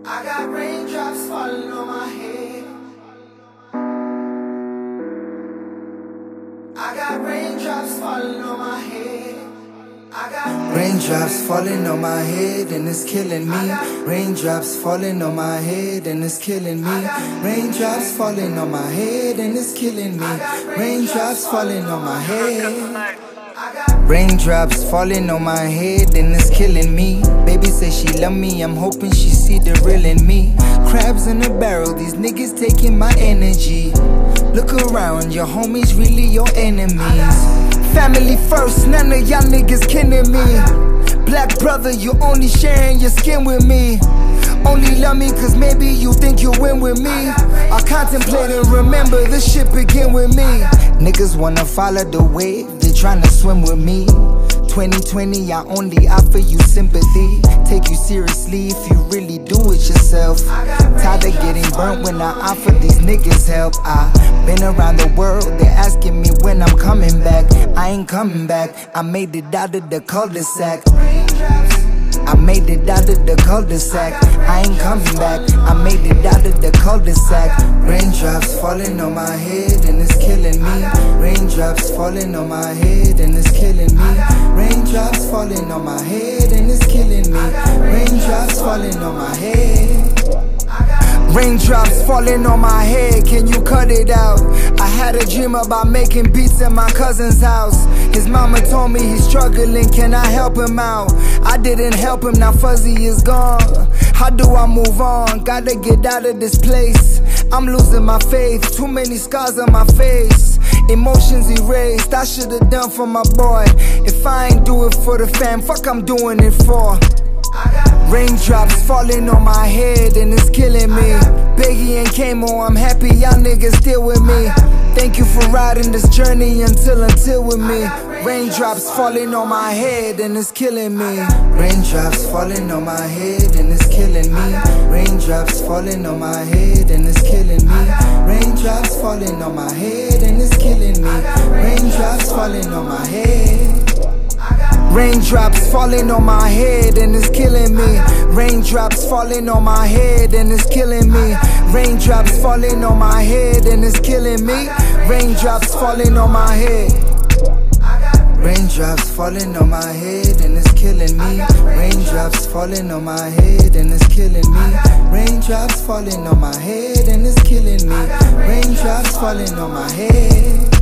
I got raindrops falling on my head. I got raindrops falling on my head. I got raindrops falling on my head and it's killing me. Raindrops falling on my head and it's killing me. Raindrops falling on my head and it's killing me. Raindrops falling on my head. Raindrops falling on my head and it's killing me. Baby say she love me, I'm hoping she see the real in me. Crabs in a barrel, these niggas taking my energy. Look around, your homies really your enemies. Family first, none of y'all niggas kidding me. Black brother, you only sharing your skin with me. Only love me cause maybe you think you'll win with me. I contemplate and remember this shit begin with me. Niggas wanna follow the wave, they tryna swim with me. 2020, I only offer you sympathy. Take you seriously if you really do it yourself. Tired of getting burnt when I offer these niggas help. I been around the world, they asking me when I'm coming back. I ain't coming back, I made it out of the cul-de-sac. I made it out of the cul-de-sac. I ain't coming back, I made it out of the cul-de-sac. Raindrops falling on my head and it's killing me. Raindrops falling on my head and it's killing me. Raindrops falling on my head and it's killing me. Raindrops falling on my head. Raindrops falling on my head, can you cut it out? I had a dream about making beats in my cousin's house. His mama told me he's struggling, can I help him out? I didn't help him, now Fuzzy is gone. How do I move on? Gotta get out of this place. I'm losing my faith, too many scars on my face. Emotions erased, I should've done for my boy. If I ain't do it for the fam, fuck I'm doing it for. Raindrops falling on my head and it's killing me. Biggie and Kamo, I'm happy y'all niggas still with me. Thank you for riding this journey until with me. Raindrops falling on my head and it's killing me. Raindrops falling on my head and it's killing me. Raindrops falling on my head and it's killing me. Raindrops falling on my head and it's killing me. Raindrops falling on my head. Raindrops falling on my head and it's killing me. Raindrops falling on my head and it's killing me. Raindrops falling on my head and it's killing me. Raindrops falling on my head. Raindrops falling on my head and it's killing me. Raindrops falling on my head and it's killing me. Raindrops falling on my head and it's killing me. Raindrops falling on my head.